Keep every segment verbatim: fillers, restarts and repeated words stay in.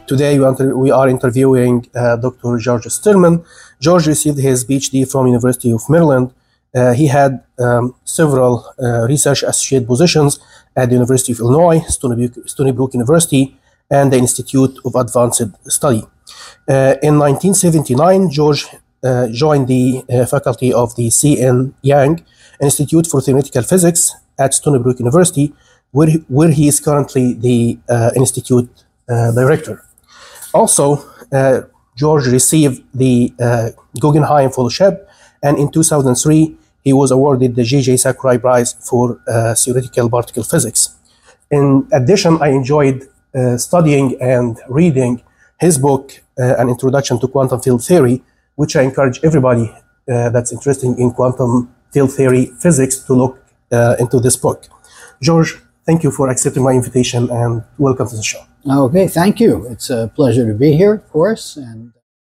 today we, inter- we are interviewing uh, Doctor George Sterman. George received his PhD from University of Maryland. Uh, he had um, several uh, research associate positions at the University of Illinois, Stony Brook, Stony Brook University, and the Institute of Advanced Study. Uh, in nineteen seventy-nine, George uh, joined the uh, faculty of the C N Yang Institute for Theoretical Physics at Stony Brook University, where he, where he is currently the uh, institute uh, director. Also, uh, George received the uh, Guggenheim Fellowship, and in two thousand three, he was awarded the J J Sakurai Prize for uh, Theoretical Particle Physics. In addition, I enjoyed uh, studying and reading his book, uh, An Introduction to Quantum Field Theory, which I encourage everybody uh, that's interested in quantum field theory physics to look uh, into this book. George, thank you for accepting my invitation and welcome to the show. Okay, thank you. It's a pleasure to be here, of course. And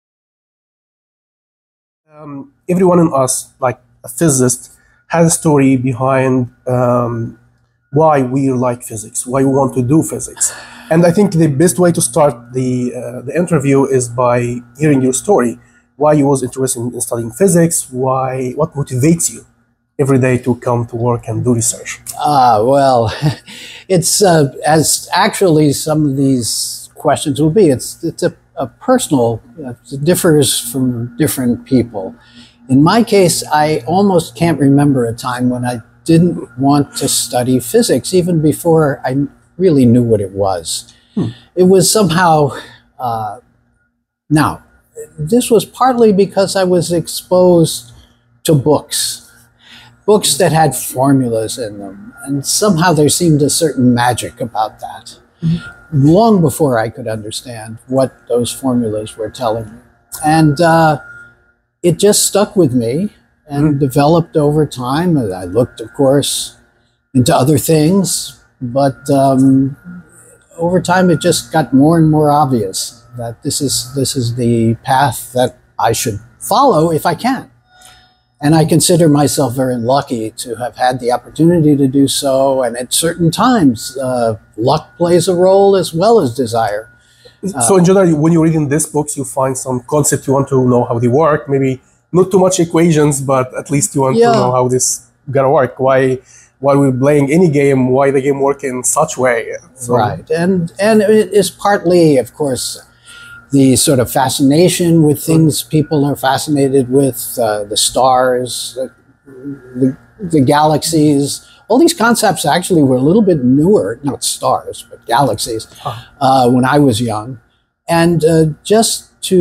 um, everyone in us, like a physicist, has a story behind um, why we like physics, why we want to do physics. And I think the best way to start the uh, the interview is by hearing your story, why you was interested in studying physics, why, what motivates you every day to come to work and do research. Ah, well, it's uh, as actually some of these questions will be. It's it's a, a personal. Uh, it differs from different people. In my case, I almost can't remember a time when I didn't want to study physics, even before I really knew what it was. Hmm. It was somehow, uh, now, this was partly because I was exposed to books, books that had formulas in them, and somehow there seemed a certain magic about that, mm-hmm. long before I could understand what those formulas were telling me. And uh, it just stuck with me and mm-hmm. developed over time. And I looked, of course, into other things, but um, over time it just got more and more obvious that this is this is the path that I should follow if I can. And I consider myself very lucky to have had the opportunity to do so. And at certain times, uh, luck plays a role as well as desire. So in general, when you're reading these books, you find some concept you want to know how they work. Maybe not too much equations, but at least you want yeah. to know how this gonna work. Why, why we're playing any game, why the game work in such way. So. Right, and and it is partly, of course, the sort of fascination with things people are fascinated with, uh, the stars, the, the, the galaxies. All these concepts actually were a little bit newer, not stars, but galaxies, uh, when I was young. And uh, just to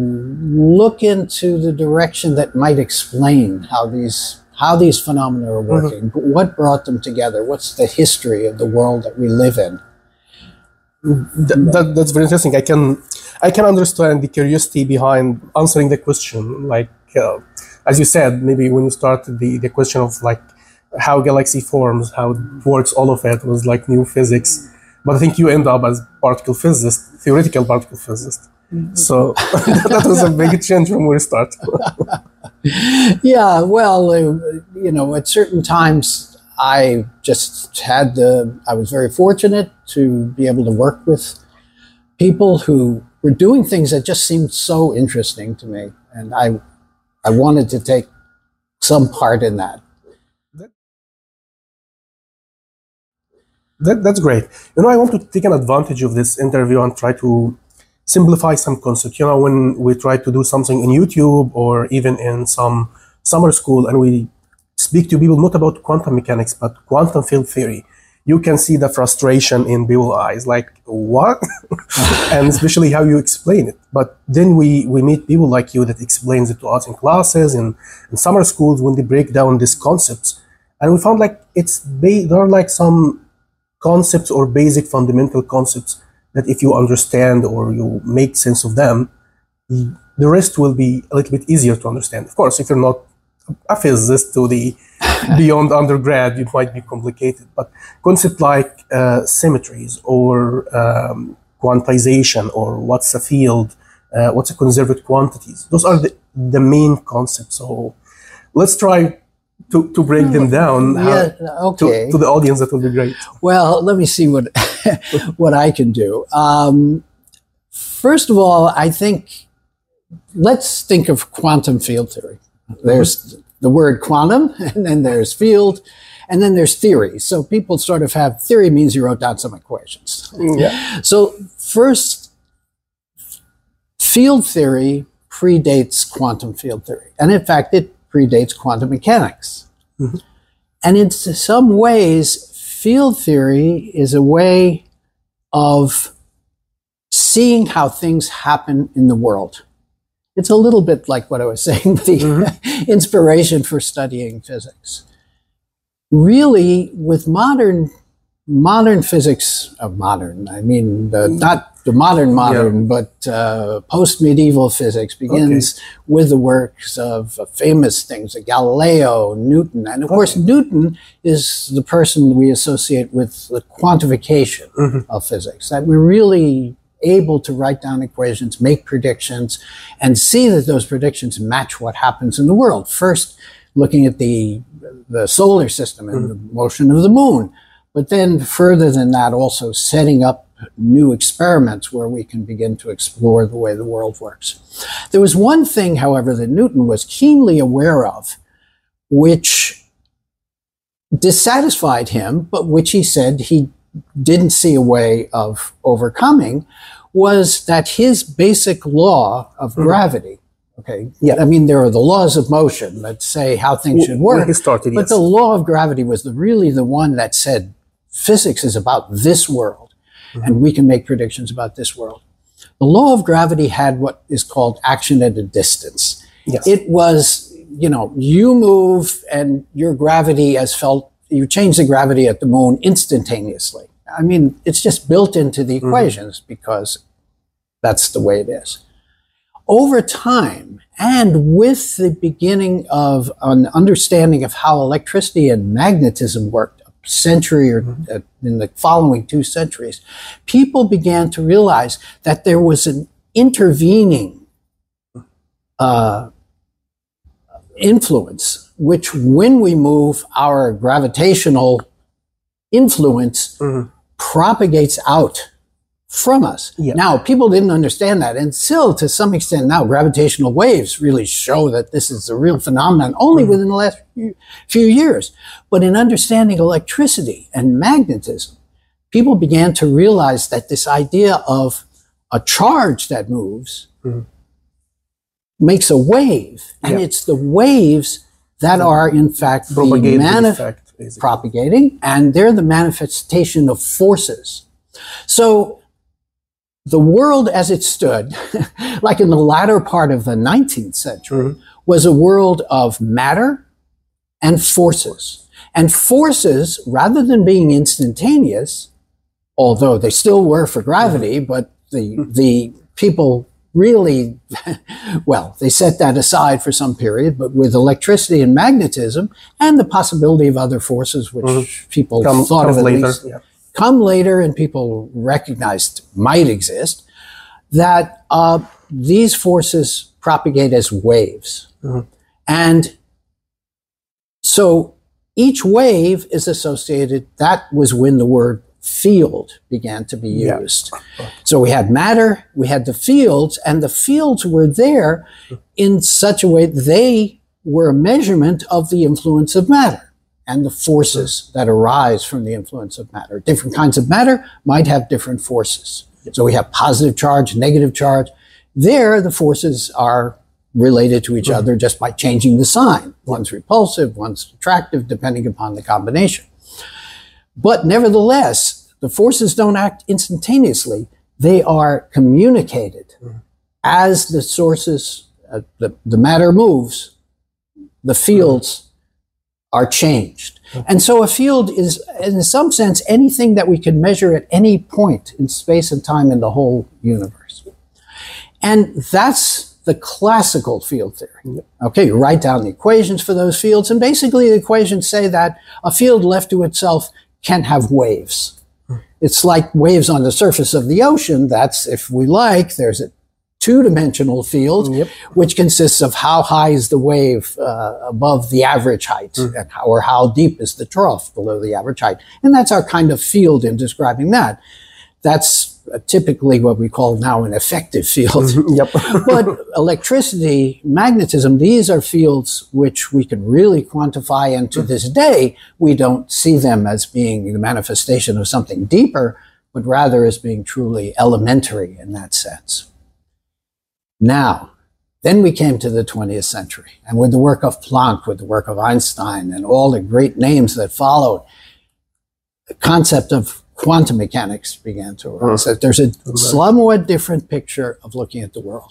look into the direction that might explain how these how these phenomena are working, mm-hmm. what brought them together, what's the history of the world that we live in. That, that, that's very interesting. I can I can understand the curiosity behind answering the question. Like, uh, as you said, maybe when you start the, the question of like how galaxy forms, how it works, all of it was like new physics. But I think you end up as particle physicist, theoretical particle physicist. Mm-hmm. So that was a big change from where we start. Yeah, well, uh, you know, at certain times I just had the, I was very fortunate to be able to work with people who were doing things that just seemed so interesting to me. And I, I wanted to take some part in that. That, that's great. You know, I want to take an advantage of this interview and try to simplify some concepts. You know, when we try to do something in YouTube or even in some summer school and we speak to people not about quantum mechanics, but quantum field theory, you can see the frustration in people's eyes, like, what? And especially how you explain it. But then we, we meet people like you that explains it to us in classes and in summer schools when they break down these concepts. And we found like it's ba- there are like some concepts or basic fundamental concepts that if you understand or you make sense of them, the rest will be a little bit easier to understand. Of course, if you're not a physicist to the beyond undergrad, it might be complicated. But concepts like uh, symmetries or um, quantization or what's a field, uh, what's a conserved quantities, those are the, the main concepts. So let's try to, to break them down yeah, okay. to, to the audience. That will be great. Well, let me see what what I can do. Um, First of all, I think, let's think of quantum field theory. There's the word quantum, and then there's field, and then there's theory. So people sort of have, theory means you wrote down some equations. Yeah. So first, field theory predates quantum field theory. And in fact, it predates quantum mechanics. Mm-hmm. And in some ways, field theory is a way of seeing how things happen in the world. It's a little bit like what I was saying, the mm-hmm. inspiration for studying physics. Really, with modern modern physics, of modern, I mean, the, not the modern modern, yeah. but uh, post-medieval physics begins okay. with the works of uh, famous things like Galileo, Newton. And of okay. course, Newton is the person we associate with the quantification mm-hmm. of physics, that we're really able to write down equations, make predictions, and see that those predictions match what happens in the world. First, looking at the, the solar system and mm-hmm. the motion of the moon. But then further than that, also setting up new experiments where we can begin to explore the way the world works. There was one thing, however, that Newton was keenly aware of, which dissatisfied him, but which he said he didn't see a way of overcoming, was that his basic law of mm-hmm. gravity, okay, yeah, I mean, there are the laws of motion that say how things well, should work, started, but yes. the law of gravity was the, really the one that said physics is about this world, mm-hmm. and we can make predictions about this world. The law of gravity had what is called action at a distance. Yes. It was, you know, you move and your gravity as felt, you change the gravity at the moon instantaneously. I mean, it's just built into the equations mm-hmm. because that's the way it is. Over time, and with the beginning of an understanding of how electricity and magnetism worked, a century or mm-hmm. uh, in the following two centuries, people began to realize that there was an intervening uh, influence, which when we move, our gravitational influence mm-hmm. propagates out from us. Yeah. Now, people didn't understand that, and still, to some extent now, gravitational waves really show that this is a real phenomenon only mm-hmm. within the last few, few years. But in understanding electricity and magnetism, people began to realize that this idea of a charge that moves mm-hmm. makes a wave, and yeah. it's the waves that mm-hmm. are, in fact, the manif- effect, propagating, and they're the manifestation of forces. So the world as it stood, like in the latter part of the nineteenth century, mm-hmm. was a world of matter and forces. And forces, rather than being instantaneous, although they still were for gravity, mm-hmm. but the, the people really, well, they set that aside for some period, but with electricity and magnetism and the possibility of other forces, which mm-hmm. people come, thought of at later. least, yeah. come later and people recognized might exist, that uh, these forces propagate as waves. Mm-hmm. And so each wave is associated, that was when the word field began to be used. Yeah. So we had matter, we had the fields, and the fields were there in such a way they were a measurement of the influence of matter and the forces that arise from the influence of matter. Different kinds of matter might have different forces. So we have positive charge, negative charge. There, the forces are related to each mm-hmm. other just by changing the sign. One's repulsive, one's attractive, depending upon the combination. But nevertheless, the forces don't act instantaneously. They are communicated. Mm-hmm. As the sources, uh, the, the matter moves, the fields mm-hmm. are changed. Mm-hmm. And so a field is, in some sense, anything that we can measure at any point in space and time in the whole universe. And that's the classical field theory. Mm-hmm. Okay, you write down the equations for those fields, and basically the equations say that a field left to itself can have waves. Mm-hmm. It's like waves on the surface of the ocean. That's, if we like, there's a two-dimensional field, yep. which consists of how high is the wave uh, above the average height, mm. and how, or how deep is the trough below the average height. And that's our kind of field in describing that. That's uh, typically what we call now an effective field. Mm-hmm. Yep. But electricity, magnetism, these are fields which we can really quantify, and to this day, we don't see them as being the manifestation of something deeper, but rather as being truly elementary in that sense. Now, then we came to the twentieth century, and with the work of Planck, with the work of Einstein, and all the great names that followed, the concept of quantum mechanics began to arise. Mm. There's a somewhat different picture of looking at the world.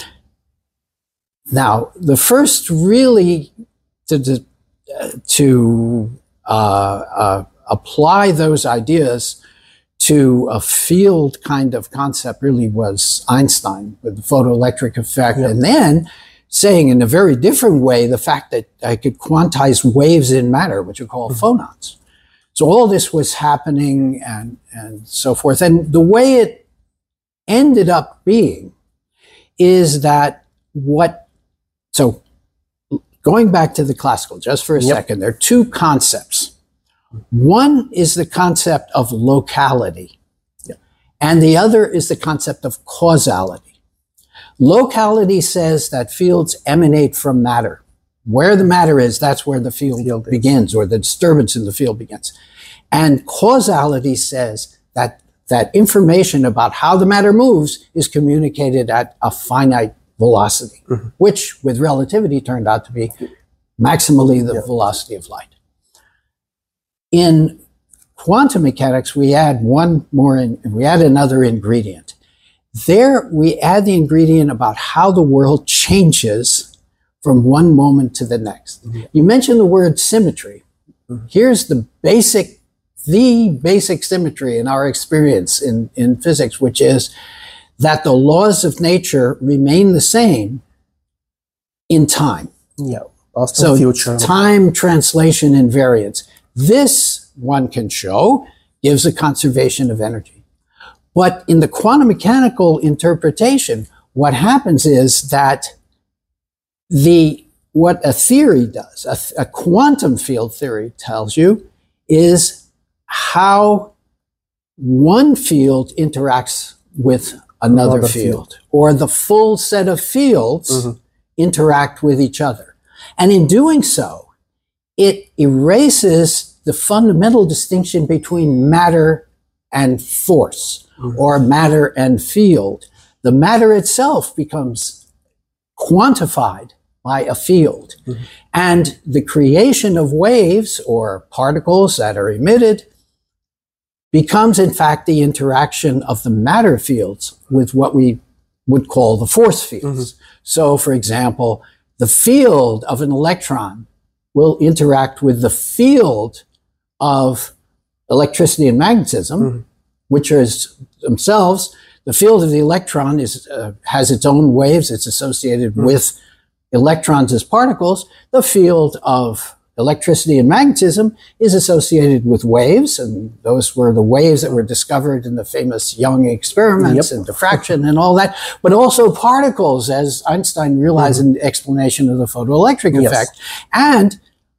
Now, the first really to, to, to uh, uh, apply those ideas to a field kind of concept really was Einstein with the photoelectric effect. Yep. And then saying in a very different way, the fact that I could quantize waves in matter, which are called mm-hmm. phonons. So all this was happening and, and so forth. And the way it ended up being is that what, so going back to the classical just for a yep. second, there are two concepts. One is the concept of locality, yeah. and the other is the concept of causality. Locality says that fields emanate from matter. Where the matter is, that's where the field, field begins, or the disturbance in the field begins. And causality says that that information about how the matter moves is communicated at a finite velocity, mm-hmm. which with relativity turned out to be maximally the yeah. velocity of light. In quantum mechanics, we add one more, in, we add another ingredient. There, we add the ingredient about how the world changes from one moment to the next. Mm-hmm. You mentioned the word symmetry. Mm-hmm. Here's the basic, the basic symmetry in our experience in, in physics, which is that the laws of nature remain the same in time. Yeah, past so and future. Time, translation, invariance. This, one can show, gives a conservation of energy. But in the quantum mechanical interpretation, what happens is that the what a theory does, a, a quantum field theory tells you, is how one field interacts with another, another field, field, or the full set of fields mm-hmm. interact with each other. And in doing so, it erases the fundamental distinction between matter and force, mm-hmm. or matter and field. The matter itself becomes quantified by a field. Mm-hmm. And the creation of waves or particles that are emitted becomes, in fact, the interaction of the matter fields with what we would call the force fields. Mm-hmm. So, for example, the field of an electron will interact with the field of electricity and magnetism, mm-hmm. which are themselves, the field of the electron is uh, has its own waves. It's associated mm-hmm. with electrons as particles. The field of electricity and magnetism is associated with waves, and those were the waves that were discovered in the famous Young experiments yep. and diffraction and all that, but also particles, as Einstein realized mm-hmm. in the explanation of the photoelectric yes. effect. And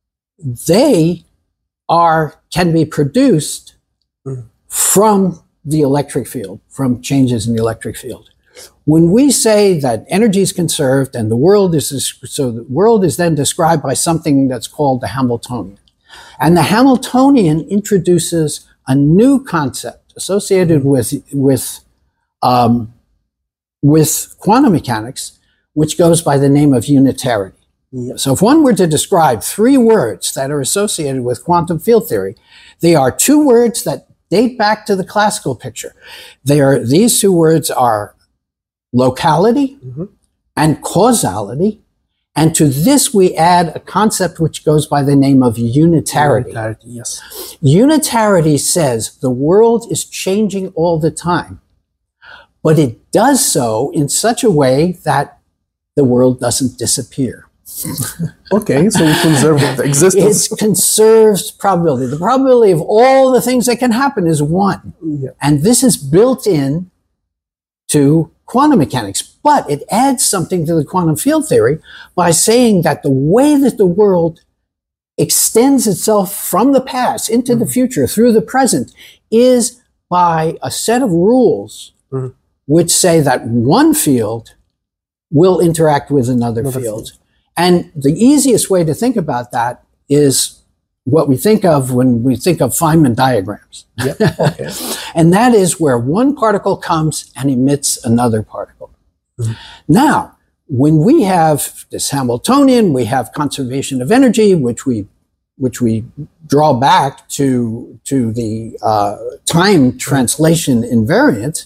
they are can be produced mm-hmm. from the electric field, from changes in the electric field. When we say that energy is conserved and the world is, so the world is then described by something that's called the Hamiltonian. And the Hamiltonian introduces a new concept associated with, with, um, with quantum mechanics, which goes by the name of unitarity. Yep. So if one were to describe three words that are associated with quantum field theory, they are two words that date back to the classical picture. They are, these two words are locality mm-hmm. and causality. And to this, we add a concept which goes by the name of unitarity. Unitarity, yes. Unitarity says the world is changing all the time, but it does so in such a way that the world doesn't disappear. Okay, so we conserve the existence. It conserves probability. The probability of all the things that can happen is one. Yeah. And this is built in to quantum mechanics, but it adds something to the quantum field theory by saying that the way that the world extends itself from the past into mm-hmm. the future through the present is by a set of rules mm-hmm. which say that one field will interact with another, another field. field. And the easiest way to think about that is what we think of when we think of Feynman diagrams. Yep. Okay. And that is where one particle comes and emits another particle. Mm-hmm. Now, when we have this Hamiltonian, we have conservation of energy, which we which we draw back to, to the uh, time translation invariant.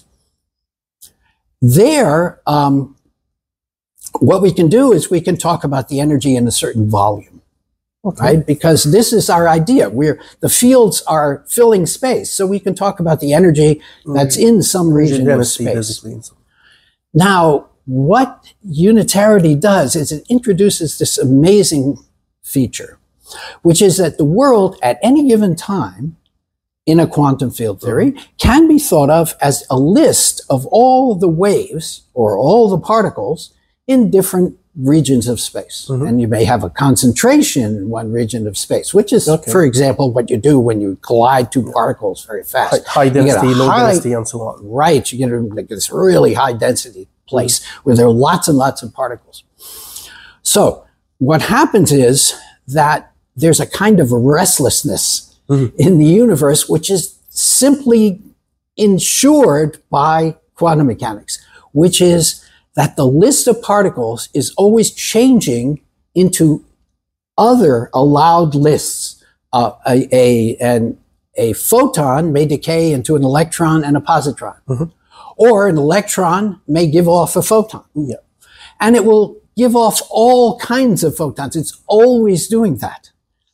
There, um, what we can do is we can talk about the energy in a certain volume, okay. right? Because this is our idea. We're, the fields are filling space, so we can talk about the energy that's in some region of space. Now, what unitarity does is it introduces this amazing feature, which is that the world at any given time in a quantum field theory mm-hmm. can be thought of as a list of all the waves or all the particles in different regions of space. Mm-hmm. And you may have a concentration in one region of space, which is, okay. for example, what you do when you collide two particles very fast. High, high density, low high, density, and so on. Right. You get a, like this really high density place mm-hmm. where there are lots and lots of particles. So what happens is that there's a kind of restlessness mm-hmm. in the universe, which is simply ensured by quantum mechanics, which is that the list of particles is always changing into other allowed lists. Uh, a, a, an, a photon may decay into an electron and a positron, mm-hmm. or an electron may give off a photon. Yeah. And it will give off all kinds of photons. It's always doing that.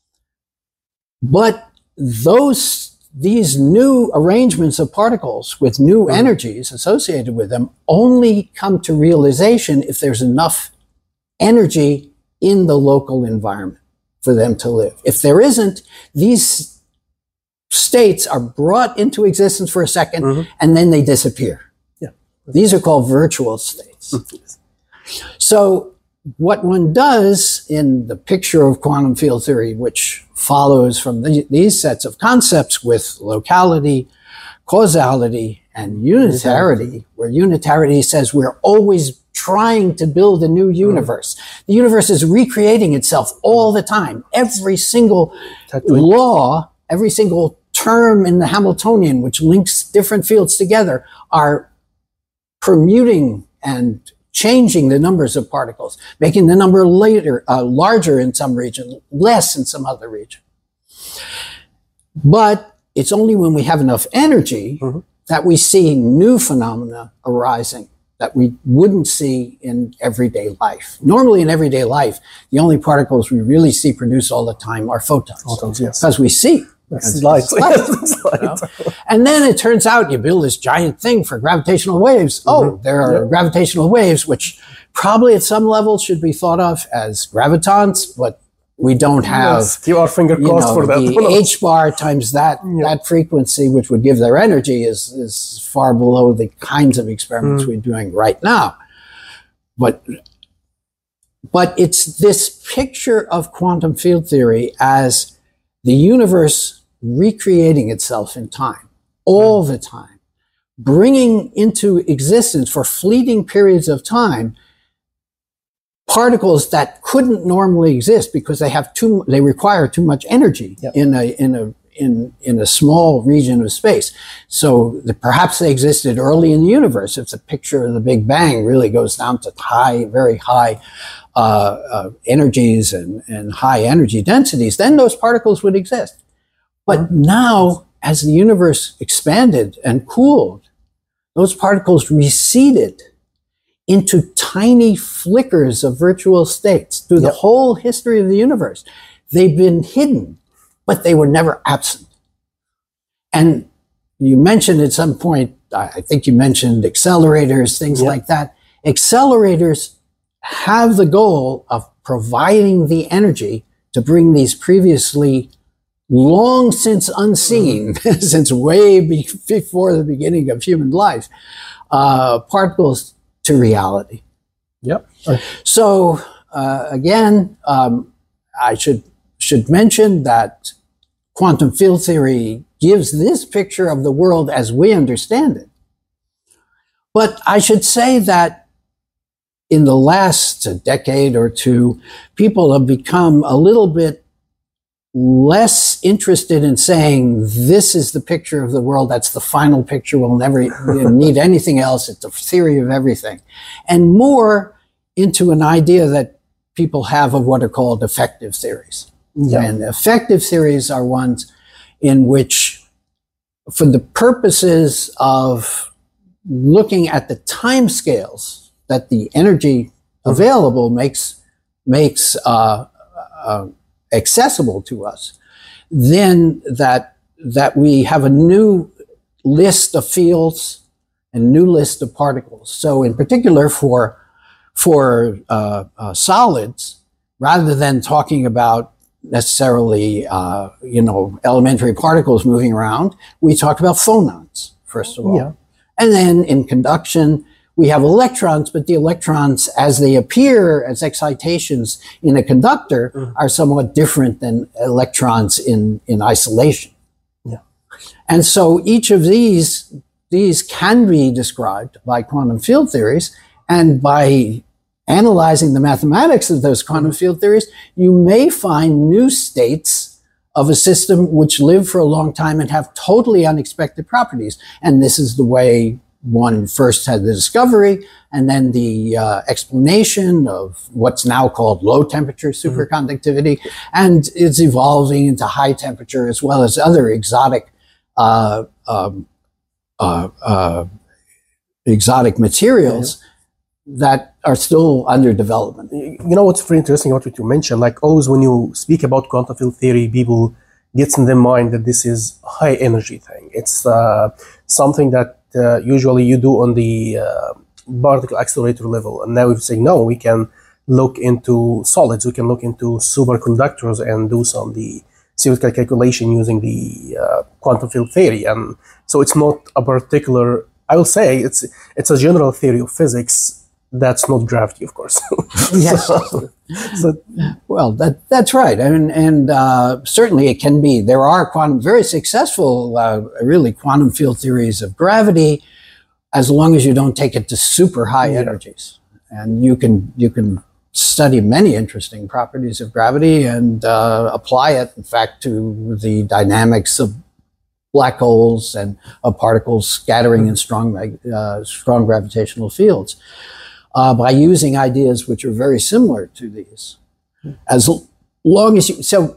But those, these new arrangements of particles with new mm-hmm. energies associated with them only come to realization if there's enough energy in the local environment for them to live. If there isn't, these states are brought into existence for a second mm-hmm. and then they disappear. Yeah. These are called virtual states. So what one does in the picture of quantum field theory, which follows from the, these sets of concepts with locality, causality, and unitarity, where unitarity says we're always trying to build a new universe. Mm. The universe is recreating itself all the time. Every single law, every single term in the Hamiltonian, which links different fields together, are permuting and changing the numbers of particles, making the number later, uh, larger in some region, less in some other region. But it's only when we have enough energy mm-hmm. that we see new phenomena arising that we wouldn't see in everyday life. Normally in everyday life, the only particles we really see produced all the time are photons. Photons, yes. Because we see. That's light. light, light. You know? And then it turns out you build this giant thing for gravitational waves. Mm-hmm. Oh, there are yeah. gravitational waves, which probably at some level should be thought of as gravitons, but we don't have, yes. Keep our finger crossed know, for that. The H bar times that, yeah. that frequency, which would give their energy, is, is far below the kinds of experiments mm. we're doing right now. But, but it's this picture of quantum field theory as the universe recreating itself in time, all the time, bringing into existence for fleeting periods of time particles that couldn't normally exist because they have too, they require too much energy yep. in a in a in in a small region of space. So the, perhaps they existed early in the universe. If the picture of the Big Bang really goes down to high, very high uh, uh, energies and and high energy densities, then those particles would exist. But now, as the universe expanded and cooled, those particles receded into tiny flickers of virtual states through yep. the whole history of the universe. They've been hidden, but they were never absent. And you mentioned at some point, I think you mentioned accelerators, things yep. like that. Accelerators have the goal of providing the energy to bring these previously long since unseen, mm. since way be- before the beginning of human life, uh, particles to reality. Yep. So uh, again, um, I should should mention that quantum field theory gives this picture of the world as we understand it. But I should say that in the last decade or two, people have become a little bit less interested in saying this is the picture of the world, that's the final picture, we'll never need anything else, it's a theory of everything, and more into an idea that people have of what are called effective theories. Yeah. And effective theories are ones in which, for the purposes of looking at the time scales that the energy available makes makes uh, uh, accessible to us, then that that we have a new list of fields and new list of particles. So, in particular, for for uh, uh, solids, rather than talking about necessarily uh, you know elementary particles moving around, we talk about phonons first of all. Yeah. And then in conduction, we have electrons, but the electrons, as they appear as excitations in a conductor, mm-hmm. are somewhat different than electrons in, in isolation. Yeah. And so each of these, these can be described by quantum field theories, and by analyzing the mathematics of those quantum field theories, you may find new states of a system which live for a long time and have totally unexpected properties. And this is the way one first had the discovery, and then the uh, explanation of what's now called low temperature superconductivity, mm-hmm. and it's evolving into high temperature as well as other exotic uh, um, uh, uh, exotic materials mm-hmm. that are still under development. You know what's very interesting about what you mentioned, like always when you speak about quantum field theory, people gets in their mind that this is a high energy thing. It's uh, something that uh, usually you do on the uh, particle accelerator level. And now we say, no, we can look into solids, we can look into superconductors and do some the theoretical calculation using the uh, quantum field theory. And so it's not a particular, I will say it's it's a general theory of physics. That's not gravity, of course. Yes. so, so, well, that that's right. I mean, and uh, certainly it can be. There are quantum, very successful, uh, really quantum field theories of gravity, as long as you don't take it to super high yeah. energies. And you can you can study many interesting properties of gravity and uh, apply it, in fact, to the dynamics of black holes and of particles scattering in strong uh, strong gravitational fields. Uh, by using ideas which are very similar to these. As long as you, so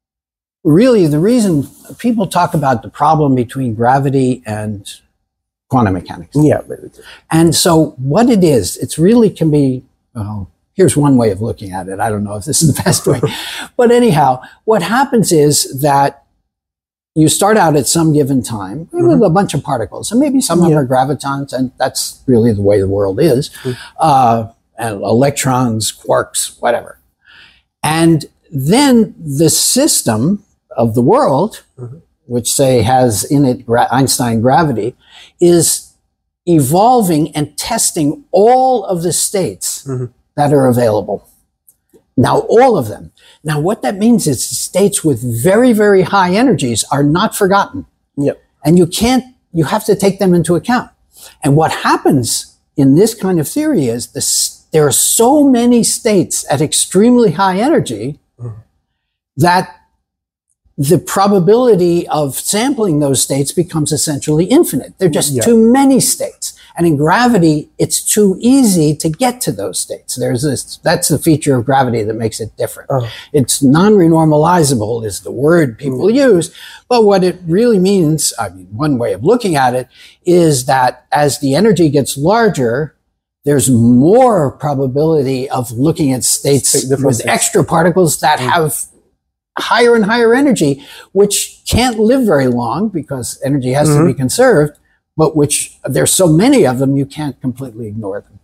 really the reason people talk about the problem between gravity and quantum mechanics. Yeah. And so what it is, it's really can be, oh, here's one way of looking at it. I don't know if this is the best way. But anyhow, what happens is that you start out at some given time mm-hmm. with a bunch of particles, and maybe some of them yeah. are gravitons, and that's really the way the world is, mm-hmm. uh, and electrons, quarks, whatever. And then the system of the world, mm-hmm. which say has in it gra- Einstein gravity, is evolving and testing all of the states mm-hmm. that are available. Now, all of them. Now, what that means is states with very, very high energies are not forgotten. Yep. And you can't, you have to take them into account. And what happens in this kind of theory is this, there are so many states at extremely high energy mm-hmm. that the probability of sampling those states becomes essentially infinite. There are just yeah. too many states. And in gravity, it's too easy to get to those states. There's this, that's the feature of gravity that makes it different. Oh. It's non-renormalizable is the word people mm-hmm. use. But what it really means, I mean, one way of looking at it is that as the energy gets larger, there's more probability of looking at states with states. extra particles that mm-hmm. have higher and higher energy, which can't live very long because energy has mm-hmm. to be conserved, but which there's so many of them, you can't completely ignore them.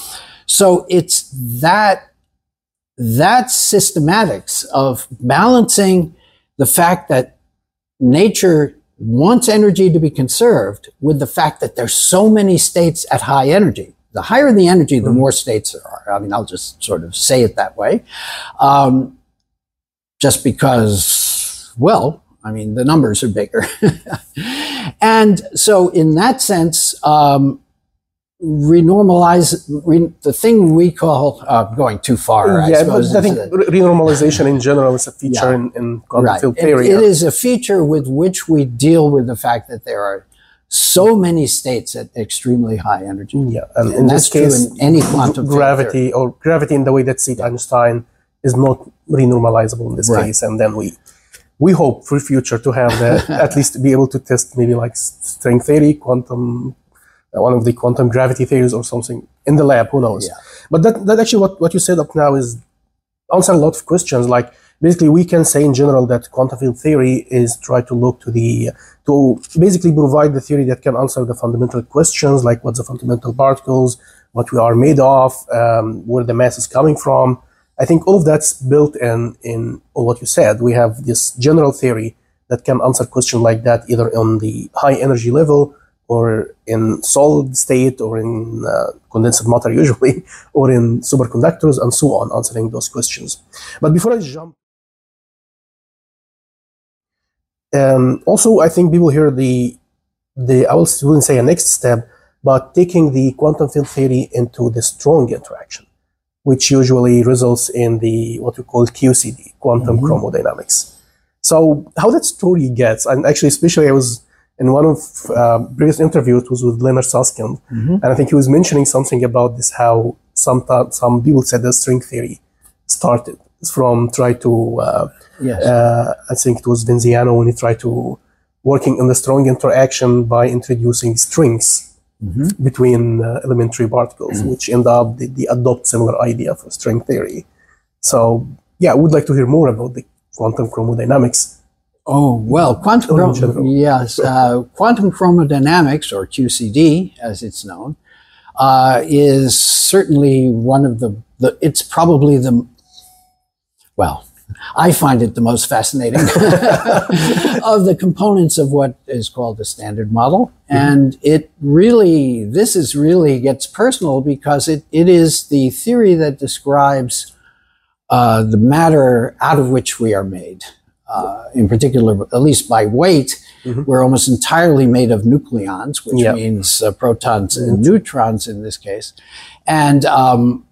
So it's that, that systematics of balancing the fact that nature wants energy to be conserved with the fact that there's so many states at high energy. The higher the energy, the mm-hmm. more states there are. I mean, I'll just sort of say it that way. Um, just because, well, I mean, the numbers are bigger. And so in that sense, um, renormalize, re, the thing we call uh, going too far, I yeah, suppose. But I think the, renormalization in general is a feature yeah. in, in quantum right. field theory. It, it is a feature with which we deal with the fact that there are so many states at extremely high energy. Yeah, and, and in that's this case, true in any quantum gravity or gravity in the way that C. Einstein is not renormalizable in this right. case, and then we we hope for future to have that at least be able to test maybe like string theory, quantum, uh, one of the quantum gravity theories or something in the lab. Who knows? Yeah. But that that actually what what you said up now is answer a lot of questions. Like basically, we can say in general that quantum field theory is try to look to the to basically provide the theory that can answer the fundamental questions, like what's the fundamental particles, what we are made of, um, where the mass is coming from. I think all of that's built in in all what you said. We have this general theory that can answer questions like that, either on the high energy level, or in solid state, or in uh, condensed matter usually, or in superconductors, and so on, answering those questions. But before I jump, um, also I think people hear the the I wouldn't say a next step, but taking the quantum field theory into the strong interaction, which usually results in the what we call Q C D, quantum mm-hmm. chromodynamics. So how that story gets, and actually especially I was in one of uh, previous interviews, was with Leonard Susskind, mm-hmm. and I think he was mentioning something about this, how some some people said that string theory started from try to, uh, yes. uh, I think it was Vinciano when he tried to working in the strong interaction by introducing strings Mm-hmm. between uh, elementary particles, mm-hmm. which end up the, the adopt similar idea for string theory. So yeah, I would like to hear more about the quantum chromodynamics. Oh well, quantum chrom- yes, uh, quantum chromodynamics, or Q C D as it's known, uh, is certainly one of the, the. It's probably the well. I find it the most fascinating of the components of what is called the Standard Model. Mm-hmm. And it really, this is really gets personal because it, it is the theory that describes uh, the matter out of which we are made. Uh, in particular, at least by weight, mm-hmm. we're almost entirely made of nucleons, which yep. means uh, protons mm-hmm. and neutrons in this case. And um,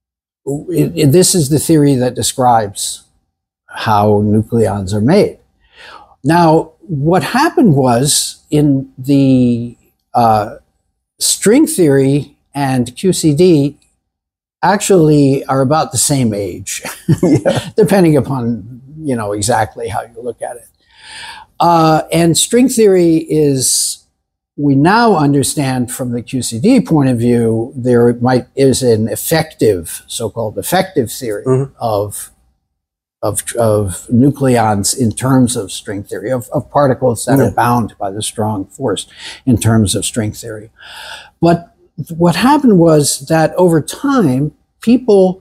it, it, this is the theory that describes how nucleons are made. Now, what happened was in the uh, string theory and Q C D actually are about the same age, yeah. depending upon, you know, exactly how you look at it. Uh, and string theory is, we now understand from the Q C D point of view, there might is an effective, so-called effective theory mm-hmm. of Of, of nucleons in terms of string theory, of, of particles that yeah. are bound by the strong force in terms of string theory. But what happened was that over time, people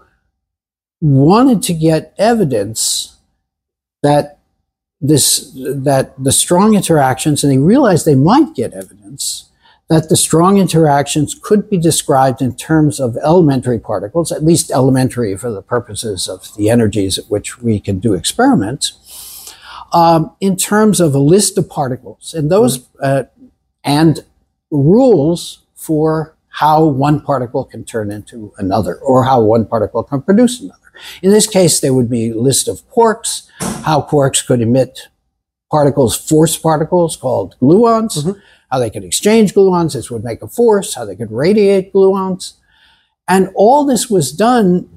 wanted to get evidence that this, that the strong interactions, and they realized they might get evidence that the strong interactions could be described in terms of elementary particles, at least elementary for the purposes of the energies at which we can do experiments, um, in terms of a list of particles, and those uh, and rules for how one particle can turn into another, or how one particle can produce another. In this case, there would be a list of quarks, how quarks could emit particles, force particles called gluons, mm-hmm. how they could exchange gluons, this would make a force, how they could radiate gluons. And all this was done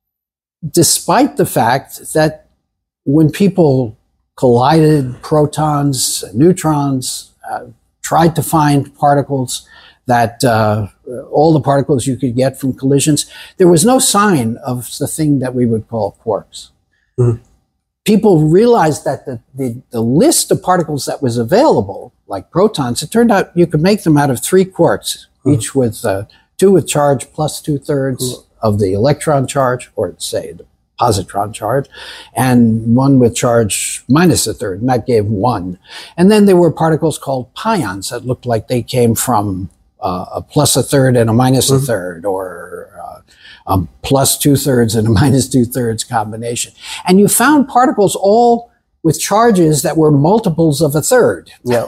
despite the fact that when people collided protons, neutrons, uh, tried to find particles that, uh, all the particles you could get from collisions, there was no sign of the thing that we would call quarks. Mm-hmm. People realized that the, the, the list of particles that was available, like protons, it turned out you could make them out of three quarks, mm-hmm. each with uh, two with charge plus two-thirds mm-hmm. of the electron charge, or say the positron charge, and one with charge minus a third, and that gave one. And then there were particles called pions that looked like they came from uh, a plus a third and a minus mm-hmm. a third, or uh, a plus two-thirds and a minus two-thirds combination. And you found particles all with charges that were multiples of a third. Yeah.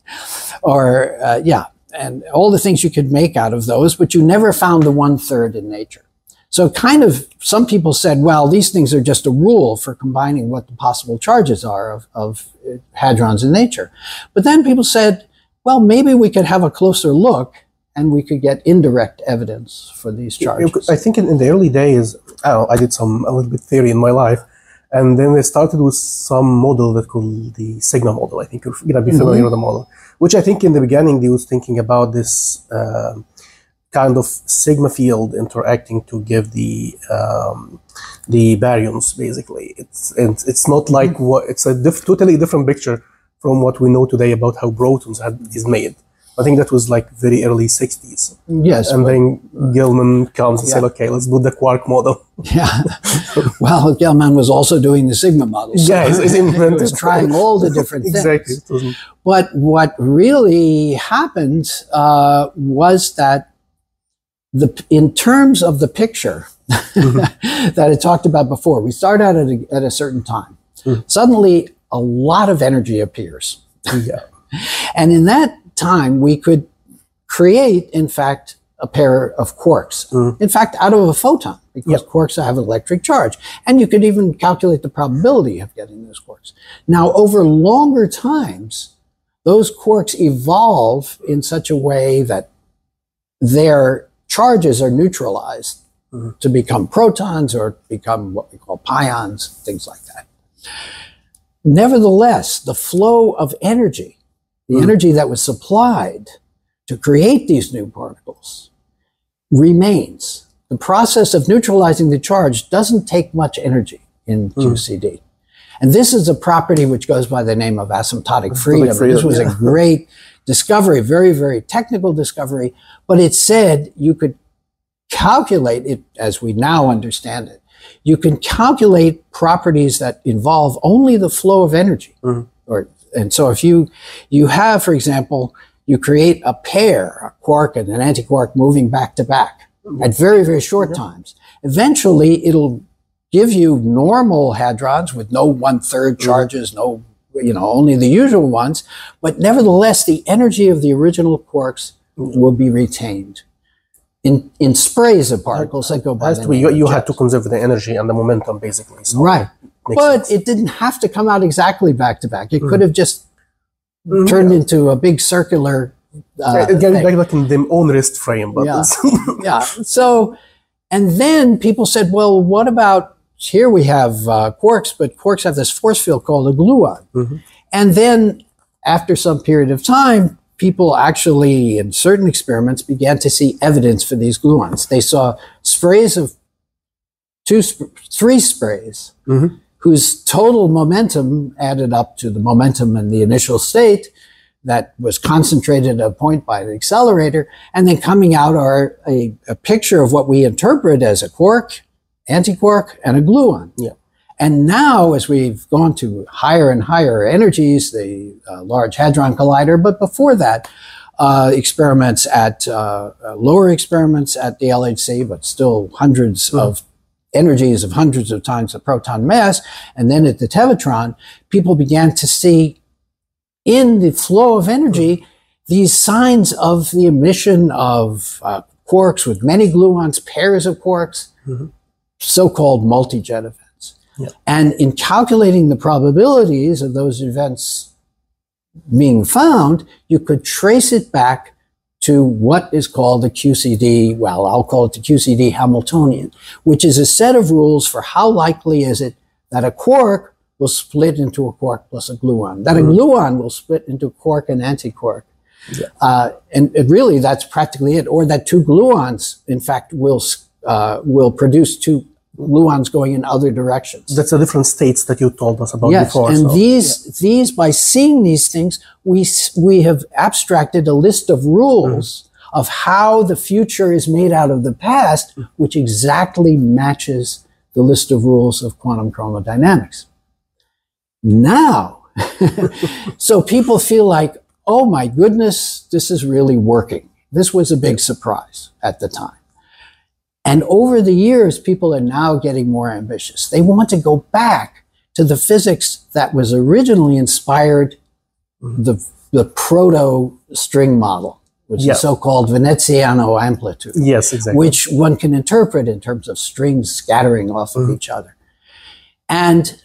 or, uh, yeah, and all the things you could make out of those, but you never found the one third in nature. So kind of, some people said, well, these things are just a rule for combining what the possible charges are of, of hadrons in nature. But then people said, well, maybe we could have a closer look and we could get indirect evidence for these charges. I think in, in the early days, I, don't know, I did some a little bit theory in my life, and then they started with some model that called the Sigma model. I think you're going to be familiar mm-hmm. with the model, which I think in the beginning they was thinking about this uh, kind of sigma field interacting to give the um, the baryons. Basically, it's it's, it's not like mm-hmm. what it's a diff- totally different picture from what we know today about how protons had, is made. I think that was like very early sixties. Yes. And then Gell-Mann comes and yeah. said, okay, let's put the quark model. Yeah. Well, Gell-Mann was also doing the sigma model. So yeah, he's, he's he was trying all the different things. Exactly. But what really happened uh, was that the in terms of the picture mm-hmm. that I talked about before, we start out at a, at a certain time. Mm. Suddenly, a lot of energy appears. Yeah. And in that time, we could create, in fact, a pair of quarks. Mm. In fact, out of a photon, because yep. quarks have an electric charge. And you could even calculate the probability of getting those quarks. Now, over longer times, those quarks evolve in such a way that their charges are neutralized mm. to become protons or become what we call pions, things like that. Nevertheless, the flow of energy, the mm. energy that was supplied to create these new particles, remains. The process of neutralizing the charge doesn't take much energy in mm. Q C D. And this is a property which goes by the name of asymptotic freedom. freedom this was yeah. a great discovery, very, very technical discovery, but it said you could calculate it as we now understand it. You can calculate properties that involve only the flow of energy. Mm. Or, and so if you, you have, for example, you create a pair, a quark and an antiquark moving back to back mm. at very, very short mm-hmm. times. Eventually, it'll give you normal hadrons with no one-third charges, mm. no, you know, only the usual ones. But nevertheless, the energy of the original quarks mm. will be retained. In, in sprays of particles that go by the name You, you had to conserve the energy and the momentum, basically. So right. But sense. It didn't have to come out exactly back to back. It mm. could have just mm. turned yeah. into a big circular uh, It got back like in their own wrist frame. But yeah. yeah. So, and then people said, well, what about, here we have uh, quarks, but quarks have this force field called a gluon. Mm-hmm. And then after some period of time, people actually, in certain experiments, began to see evidence for these gluons. They saw sprays of two, sp- three sprays, mm-hmm. whose total momentum added up to the momentum in the initial state that was concentrated at a point by the accelerator, and then coming out are a, a picture of what we interpret as a quark, antiquark, and a gluon. Yeah. And now, as we've gone to higher and higher energies, the uh, Large Hadron Collider, but before that, uh, experiments at, uh, uh, lower experiments at the L H C, but still hundreds mm. of energies of hundreds of times the proton mass, and then at the Tevatron, people began to see in the flow of energy mm. these signs of the emission of uh, quarks with many gluons, pairs of quarks, mm-hmm. so-called multi-jet events. Yeah. And in calculating the probabilities of those events being found, you could trace it back to what is called the Q C D, well, I'll call it the Q C D Hamiltonian, which is a set of rules for how likely is it that a quark will split into a quark plus a gluon, that mm-hmm. a gluon will split into quark and antiquark. Yeah. Uh, and it really, that's practically it. Or that two gluons, in fact, will, uh, will produce two gluons going in other directions. That's the different states that you told us about yes, before. And so, these, yeah. these, by seeing these things, we we have abstracted a list of rules mm. of how the future is made out of the past, mm. which exactly matches the list of rules of quantum chromodynamics. Now, so people feel like, oh my goodness, this is really working. This was a big surprise at the time. And over the years, people are now getting more ambitious. They want to go back to the physics that was originally inspired mm-hmm. the, the proto-string model, which yeah. is so-called Veneziano amplitude. Yes, exactly. Which one can interpret in terms of strings scattering off mm-hmm. of each other. And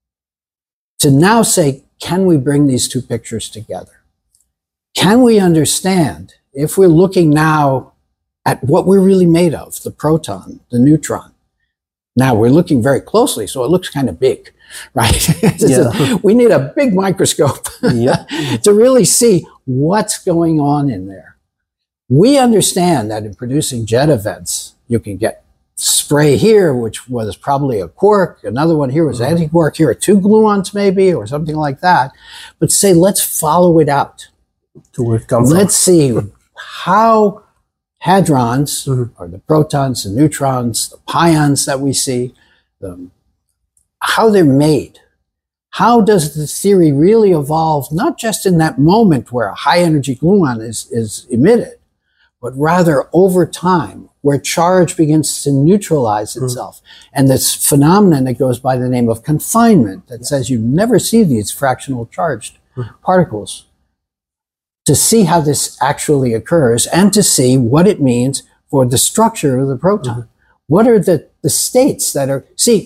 to now say, can we bring these two pictures together? Can we understand, if we're looking now at what we're really made of, the proton, the neutron? Now we're looking very closely, so it looks kind of big, right? Yeah. We need a big microscope yeah. to really see what's going on in there. We understand that in producing jet events, you can get spray here, which was probably a quark. Another one here was mm-hmm. anti-quark. Here are two gluons maybe, or something like that. But say, let's follow it out. To where it comes from. Let's see how hadrons, mm-hmm. or the protons, the neutrons, the pions that we see, the, how they're made. How does the theory really evolve, not just in that moment where a high-energy gluon is, is emitted, but rather over time, where charge begins to neutralize itself. Mm-hmm. And this phenomenon that goes by the name of confinement, that yeah. says you never see these fractional charged mm-hmm. particles, to see how this actually occurs and to see what it means for the structure of the proton. Mm-hmm. What are the, the states that are, see,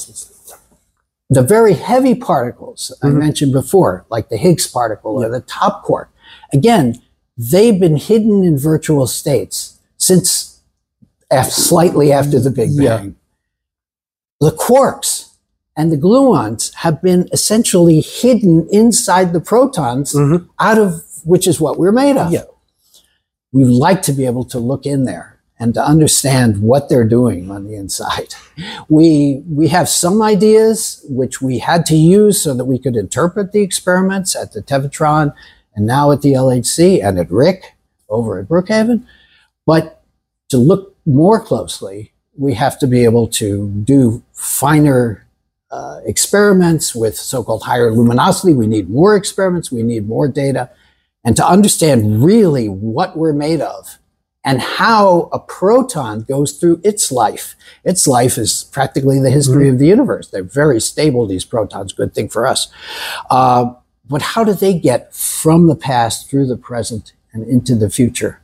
the very heavy particles mm-hmm. I mentioned before, like the Higgs particle yeah. or the top quark, again, they've been hidden in virtual states since F, slightly after the Big Bang. Yeah. The quarks and the gluons have been essentially hidden inside the protons, mm-hmm. out of which is what we're made of. Yeah. We like to be able to look in there and to understand what they're doing on the inside. We, we have some ideas which we had to use so that we could interpret the experiments at the Tevatron and now at the L H C and at R I C over at Brookhaven. But to look more closely, we have to be able to do finer uh, experiments with so-called higher luminosity. We need more experiments. We need more data. And to understand really what we're made of and how a proton goes through its life. Its life is practically the history mm-hmm. of the universe. They're very stable, these protons, good thing for us. Uh, but how do they get from the past through the present and into the future?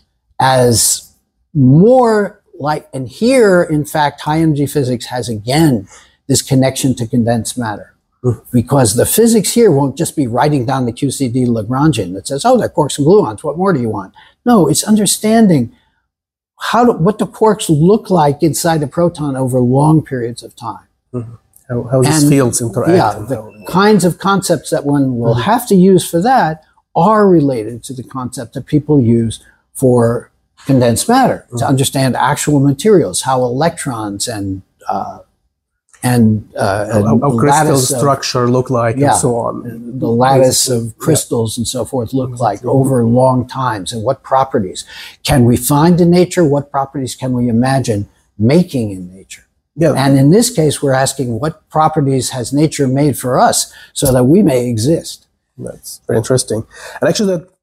As more like, and here, in fact, high energy physics has again this connection to condensed matter. Mm. Because the physics here won't just be writing down the Q C D Lagrangian that says, oh, they're quarks and gluons, what more do you want? No, it's understanding how to, what the quarks look like inside a proton over long periods of time. Mm-hmm. How, how these fields interact. Yeah, the how, kinds of concepts that one will mm-hmm. have to use for that are related to the concept that people use for condensed matter, mm-hmm. to understand actual materials, how electrons and uh, and, uh, how, and how crystal structure of, look like, yeah, and so on. The lattice of crystals yeah. and so forth look exactly. like over long times, and what properties can we find in nature? What properties can we imagine making in nature? Yeah. And in this case, we're asking what properties has nature made for us so that we may exist. That's very interesting. And actually that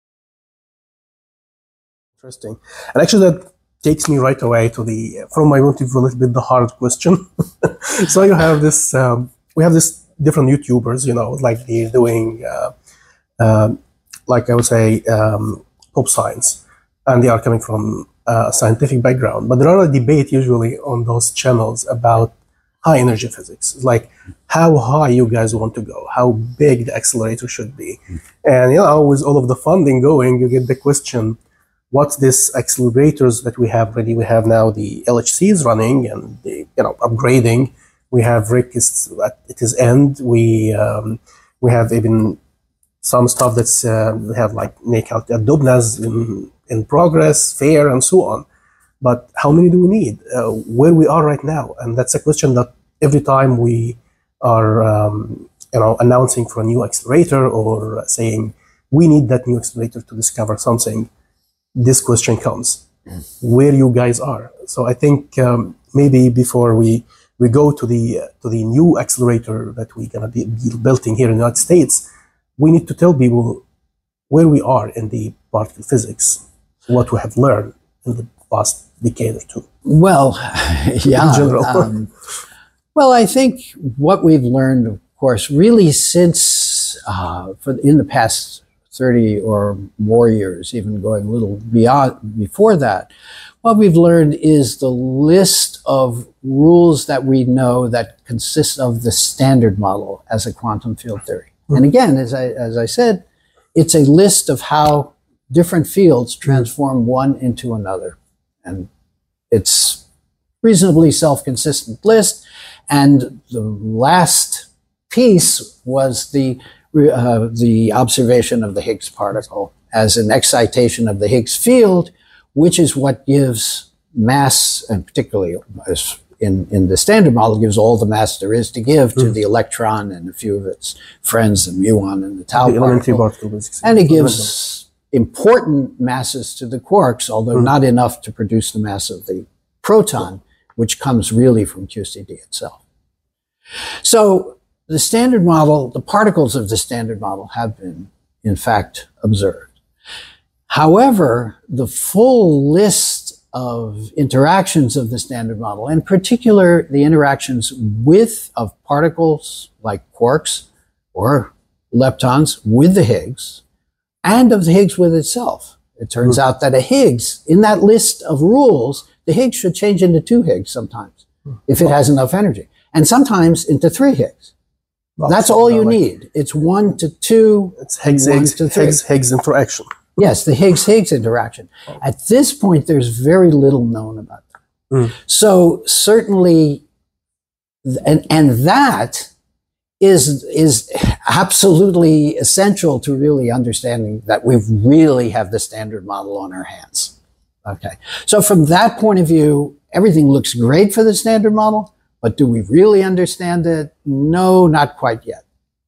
Interesting. And actually that takes me right away to the, from my point of view, a little bit the hard question. So you have this, um, we have this different YouTubers, you know, like they're doing, uh, uh, like I would say, um, pop science, and they are coming from a scientific background. But there are a debate usually on those channels about high energy physics, like how high you guys want to go, how big the accelerator should be. And, you know, with all of the funding going, you get the question, what's this accelerators that we have already? We have now the L H Cs running and the, you know, upgrading. We have R I C is at its end. We um, we have even some stuff that's uh, we have like NACALT at Dubnas in in progress, FAIR, and so on. But how many do we need? Uh, where we are right now, and that's a question that every time we are um, you know announcing for a new accelerator or saying we need that new accelerator to discover something, this question comes, where you guys are. So I think um, maybe before we we go to the uh, to the new accelerator that we're gonna be, be building here in the United States, we need to tell people where we are in the particle physics, what we have learned in the past decade or two. Well, yeah. In general. Um, Well, I think what we've learned, of course, really since uh, for in the past thirty or more years, even going a little beyond before that, what we've learned is the list of rules that we know that consist of the Standard Model as a quantum field theory. Mm-hmm. And again, as I, as I said, it's a list of how different fields transform one into another. And it's reasonably self-consistent list. And the last piece was the, uh, the observation of the Higgs particle as an excitation of the Higgs field, which is what gives mass, and particularly as in, in the Standard Model, gives all the mass there is to give to mm. the electron and a few of its friends, the muon and the tau the particle. particle and it gives important masses to the quarks, although mm. not enough to produce the mass of the proton, which comes really from Q C D itself. So the Standard Model, the particles of the Standard Model have been, in fact, observed. However, the full list of interactions of the Standard Model, in particular the interactions with of particles like quarks or leptons with the Higgs, and of the Higgs with itself. It turns mm. out that a Higgs, in that list of rules, the Higgs should change into two Higgs sometimes, mm. if it has enough energy, and sometimes into three Higgs. Well, That's all you like need. It's one to two, it's Higgs, one Higgs, to three. Higgs, Higgs interaction. Yes, the Higgs-Higgs interaction. At this point, there's very little known about that. Mm. So certainly, and, and that is, is absolutely essential to really understanding that we really have the Standard Model on our hands. Okay. So from that point of view, everything looks great for the Standard Model, but do we really understand it? No, not quite yet.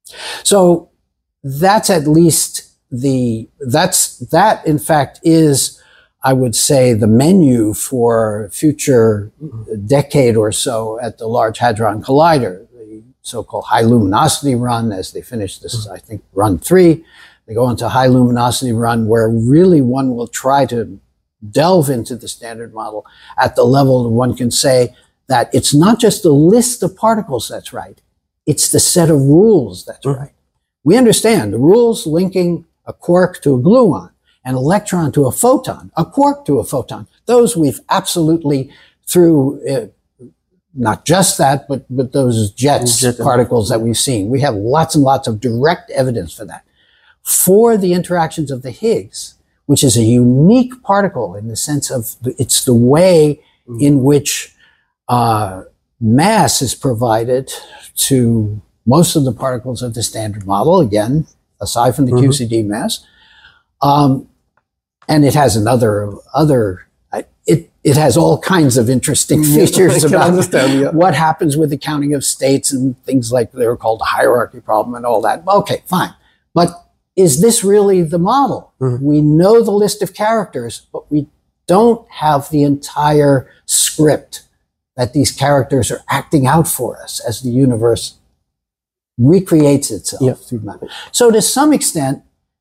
So that's at least the, that's, that in fact is, I would say, the menu for future decade or so at the Large Hadron Collider, the so-called high luminosity run. As they finish this, I think, run three, they go into high luminosity run, where really one will try to delve into the Standard Model at the level that one can say that it's not just the list of particles that's right, it's the set of rules that's mm-hmm. right. We understand the rules linking a quark to a gluon, an electron to a photon, a quark to a photon. Those we've absolutely, through uh, not just that, but, but those jets Jet particles that we've seen. We have lots and lots of direct evidence for that. For the interactions of the Higgs, which is a unique particle in the sense of the, it's the way mm. in which uh, mass is provided to most of the particles of the Standard Model, again, aside from the mm-hmm. Q C D mass. Um, and it has another, other, it, it has all kinds of interesting features yeah, about yeah. what happens with the counting of states and things like they're called the hierarchy problem and all that. Okay, fine. But is this really the model? Mm-hmm. We know the list of characters, but we don't have the entire script that these characters are acting out for us as the universe recreates itself yeah. through matter. So to some extent,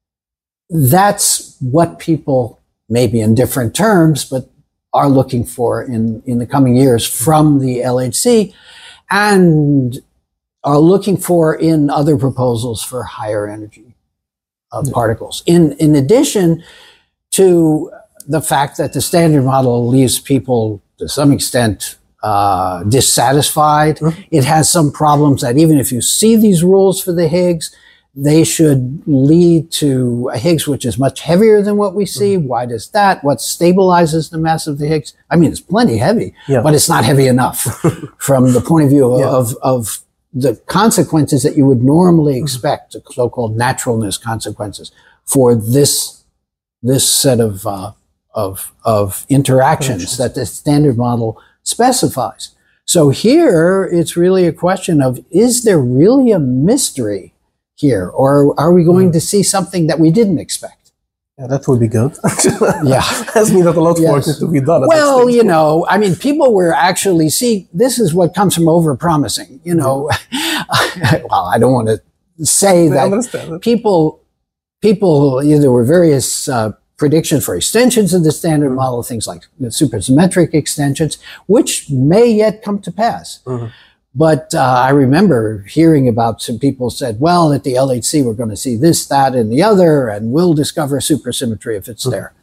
that's what people, maybe in different terms, but are looking for in, in the coming years from the L H C, and are looking for in other proposals for higher energy uh, yeah. particles. In, in addition to the fact that the Standard Model leaves people to some extent uh, dissatisfied. Mm-hmm. It has some problems that even if you see these rules for the Higgs, they should lead to a Higgs which is much heavier than what we see. Mm-hmm. Why does that? What stabilizes the mass of the Higgs? I mean, it's plenty heavy, yeah. but it's not heavy enough from the point of view of, yeah. of, of the consequences that you would normally expect, mm-hmm. the so-called naturalness consequences for this, this set of, uh, of, of interactions that the Standard Model specifies. So here, it's really a question of, is there really a mystery here, or are we going mm. to see something that we didn't expect? Yeah, that would be good. Yeah. Has mean that a lot of work needs to be done. Well, you know, I mean, people were actually, see, this is what comes from over-promising, you know. Well, I don't want to say I that people, people, you know, there were various uh, predictions for extensions of the Standard mm-hmm. Model, things like supersymmetric extensions, which may yet come to pass. Mm-hmm. But uh, I remember hearing about some people said, well, at the L H C, we're going to see this, that, and the other, and we'll discover supersymmetry if it's mm-hmm. there.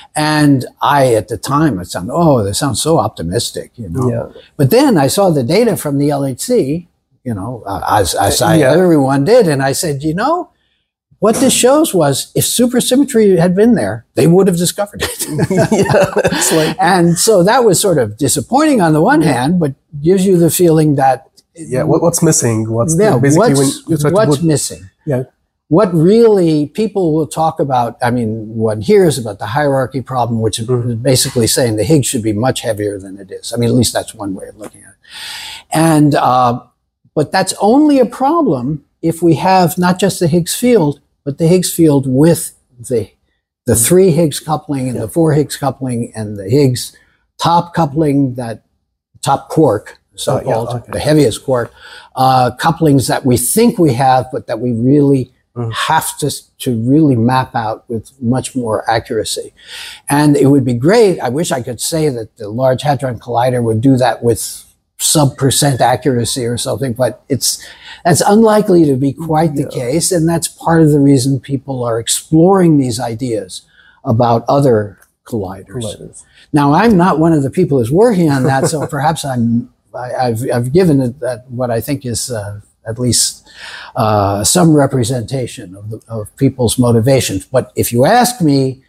And I, at the time, I sounded, oh, that sounds so optimistic, you know. Yeah. But then I saw the data from the L H C, you know, uh, as, as I, yeah. everyone did. And I said, you know, what this shows was if supersymmetry had been there, they would have discovered it. yeah, it's like, and so that was sort of disappointing on the one hand, but gives you the feeling that... Yeah, what, what's missing? What's yeah, basically what's, when you try what's to put, missing? Yeah. What really people will talk about, I mean, one hears about the hierarchy problem, which mm-hmm. is basically saying the Higgs should be much heavier than it is. I mean, at least that's one way of looking at it. And, uh, but that's only a problem if we have not just the Higgs field, but the Higgs field with the, the three Higgs coupling and yeah. the four Higgs coupling and the Higgs top coupling, that top quark, so-called, oh, yeah, okay. the heaviest quark, uh, couplings that we think we have, but that we really have to, to really map out with much more accuracy. And it would be great. I wish I could say that the Large Hadron Collider would do that with sub percent accuracy or something, but it's, that's unlikely to be quite the yeah. case. And that's part of the reason people are exploring these ideas about other colliders. colliders. Now, I'm not one of the people who's working on that, so perhaps I'm, I, I've, I've given it that what I think is, uh, at least uh, some representation of, the, of people's motivations. But if you ask me,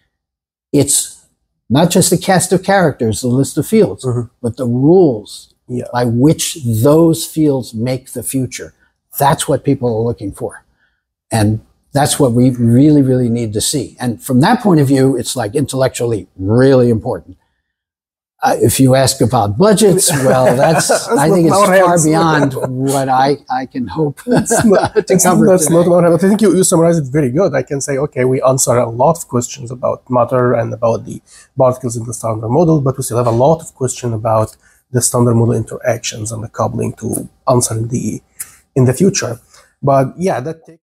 it's not just the cast of characters, the list of fields, mm-hmm. but the rules yeah. by which those fields make the future. That's what people are looking for. And that's what we really, really need to see. And from that point of view, it's like intellectually really important. Uh, if you ask about budgets, well, that's, that's I think it's far beyond what I, I can hope that's not, to that's, cover That's today. not what I think you, you summarized it very good. I can say, okay, we answer a lot of questions about matter and about the particles in the Standard Model, but we still have a lot of questions about the Standard Model interactions and the coupling to answer in the, in the future. But yeah, that takes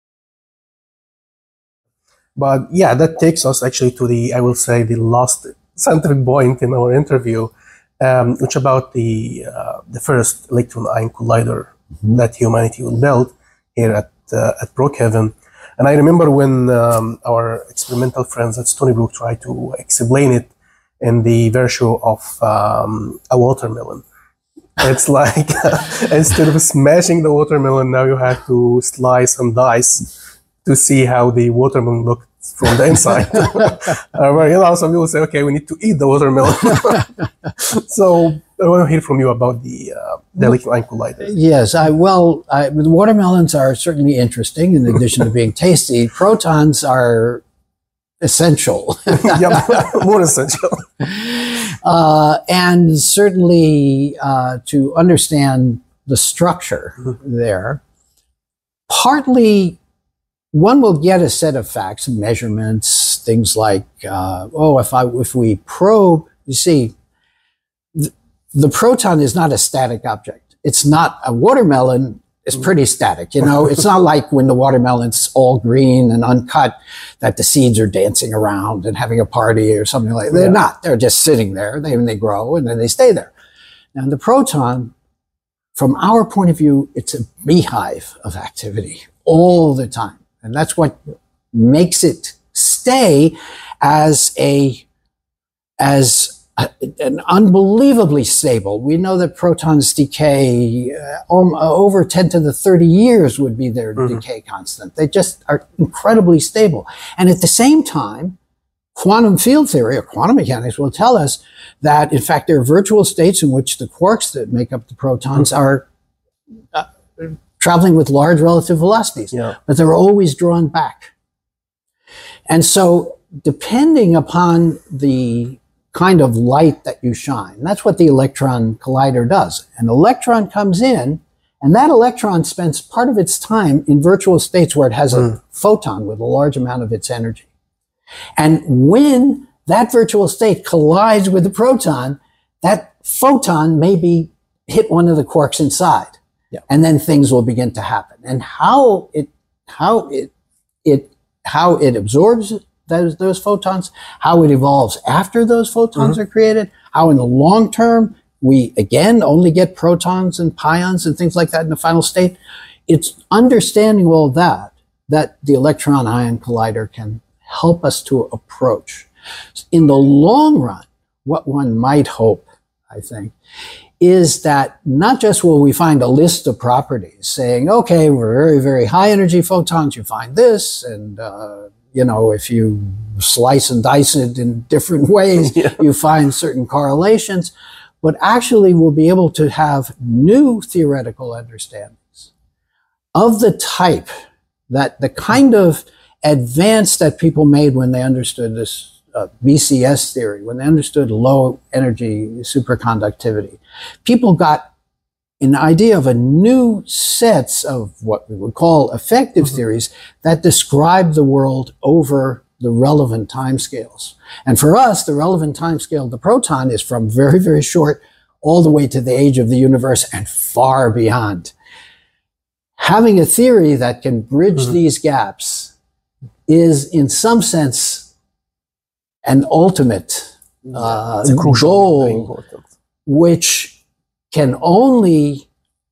But yeah, that takes us actually to the, I will say, the last central point in our interview, um, which about the uh, the first electron-ion collider mm-hmm. that humanity will build here at uh, at Brookhaven. And I remember when um, our experimental friends at Stony Brook tried to explain it in the virtue of um, a watermelon. It's like instead of smashing the watermelon, now you have to slice and dice to see how the watermelon looks from the inside. uh, where, you know, some people say, okay, we need to eat the watermelon. So I want to hear from you about the, uh, the electron-ion collider. Yes, I, well, I, the watermelons are certainly interesting in addition to being tasty. Protons are essential. Yeah, more essential. Uh, and certainly uh, to understand the structure mm-hmm. there, partly one will get a set of facts and measurements, things like, uh, oh, if I if we probe, you see, th the proton is not a static object. It's not a watermelon. It's pretty static, you know. It's not like when the watermelon's all green and uncut that the seeds are dancing around and having a party or something like that. They're yeah. not. They're just sitting there. They, they grow and then they stay there. Now, the proton, from our point of view, it's a beehive of activity all the time. And that's what makes it stay as a, as a, an unbelievably stable. We know that protons decay uh, um, over ten to the thirty years would be their mm-hmm. decay constant. They just are incredibly stable. And at the same time, quantum field theory or quantum mechanics will tell us that, in fact, there are virtual states in which the quarks that make up the protons mm-hmm. are uh, traveling with large relative velocities, yeah. but they're always drawn back. And so depending upon the kind of light that you shine, that's what the electron collider does. An electron comes in, and that electron spends part of its time in virtual states where it has mm. a photon with a large amount of its energy. And when that virtual state collides with the proton, that photon may be hit one of the quarks inside. Yeah. And then things will begin to happen. And how it, how it, it, how it absorbs those, those photons, how it evolves after those photons mm-hmm. are created, how in the long term we, again, only get protons and pions and things like that in the final state. It's understanding all that, that the electron-ion collider can help us to approach. In the long run, what one might hope, I think, is that not just will we find a list of properties saying, okay, we're very, very high energy photons, you find this, and, uh, you know, if you slice and dice it in different ways, yeah. you find certain correlations, but actually we'll be able to have new theoretical understandings of the type that the kind of advance that people made when they understood this uh, B C S theory, when they understood low energy superconductivity. People got an idea of a new sets of what we would call effective mm-hmm. theories that describe the world over the relevant timescales. And for us, the relevant timescale of the proton is from very, very short all the way to the age of the universe and far beyond. Having a theory that can bridge mm-hmm. these gaps is, in some sense, an ultimate uh, it's a crucial, goal, which can only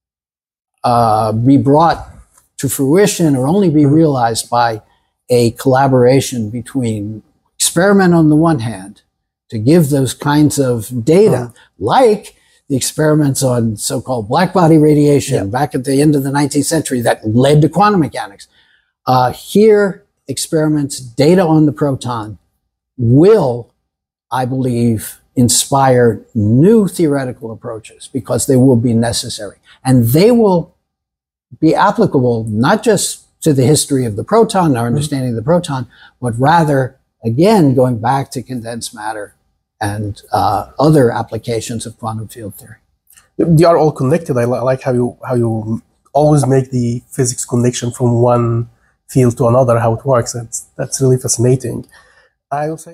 uh, be brought to fruition or only be mm-hmm. realized by a collaboration between experiment on the one hand to give those kinds of data, mm-hmm. like the experiments on so-called blackbody radiation yeah. back at the end of the nineteenth century that led to quantum mechanics. Uh, here, experiments, data on the proton will, I believe, inspire new theoretical approaches because they will be necessary. And they will be applicable not just to the history of the proton, our understanding mm-hmm. of the proton, but rather, again, going back to condensed matter and uh, other applications of quantum field theory. They are all connected. I, li- I like how you how you always make the physics connection from one field to another, how it works. That's, that's really fascinating. I will say.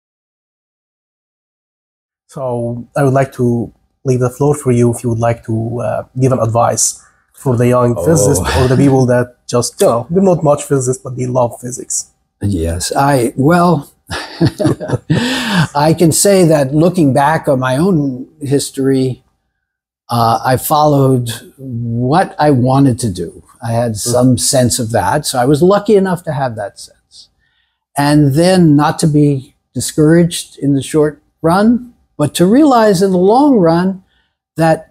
So I would like to leave the floor for you if you would like to uh, give an advice for the young oh. physicists or the people that just, you know, they're not much physicists, but they love physics. Yes, I, well, I can say that looking back on my own history, uh, I followed what I wanted to do. I had some sense of that, so I was lucky enough to have that sense. And then not to be discouraged in the short run, but to realize in the long run that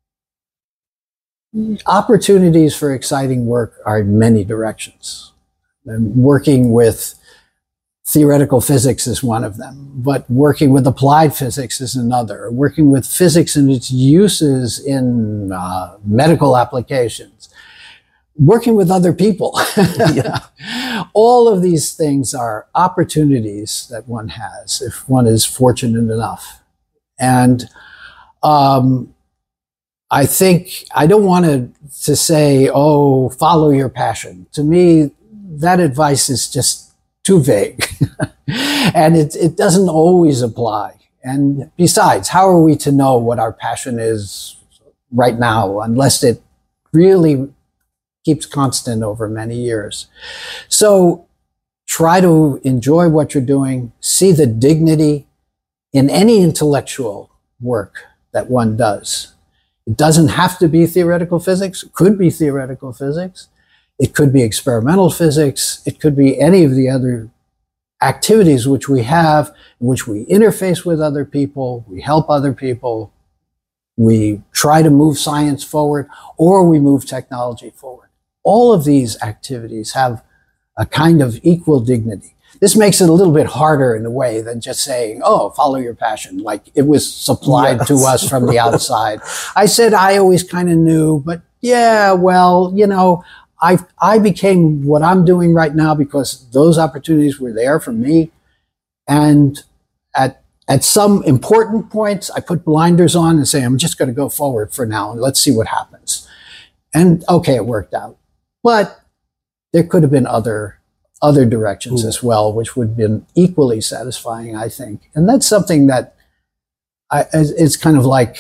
opportunities for exciting work are in many directions. And working with theoretical physics is one of them, but working with applied physics is another. Working with physics and its uses in uh, medical applications. Working with other people. yeah. All of these things are opportunities that one has if one is fortunate enough. And um, I think, I don't want to, to say, oh, follow your passion. To me, that advice is just too vague. And it, it doesn't always apply. And besides, how are we to know what our passion is right now unless it really keeps constant over many years? So try to enjoy what you're doing, see the dignity in any intellectual work that one does. It doesn't have to be theoretical physics. It could be theoretical physics. It could be experimental physics. It could be any of the other activities which we have, in which we interface with other people, we help other people, we try to move science forward, or we move technology forward. All of these activities have a kind of equal dignity. This makes it a little bit harder in a way than just saying, oh, follow your passion, like it was supplied yes. to us from the outside. I said I always kind of knew, but yeah, well, you know, I I became what I'm doing right now because those opportunities were there for me. And at at some important points, I put blinders on and say, I'm just going to go forward for now and let's see what happens. And okay, it worked out. But there could have been other other directions Ooh. as well, which would have been equally satisfying, I think. And that's something that I, it's kind of like,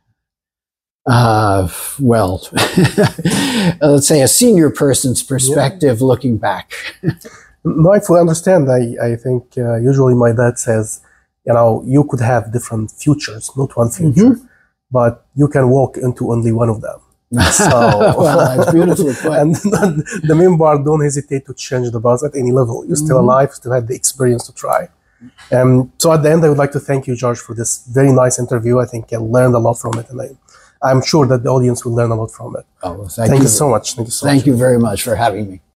uh, well, let's say a senior person's perspective yeah. looking back. No, I fully understand. I, I think uh, usually my dad says, you know, you could have different futures, not one future. Mm-hmm. but you can walk into only one of them. So, well, that's beautifully put. And the main part, don't hesitate to change the bus at any level. You're still mm-hmm. alive, still had the experience to try. Um, so at the end, I would like to thank you, George, for this very nice interview. I think I learned a lot from it, and I, I'm sure that the audience will learn a lot from it. Oh, well, thank, thank you. you so much. Thank you so thank much. you very much for having me.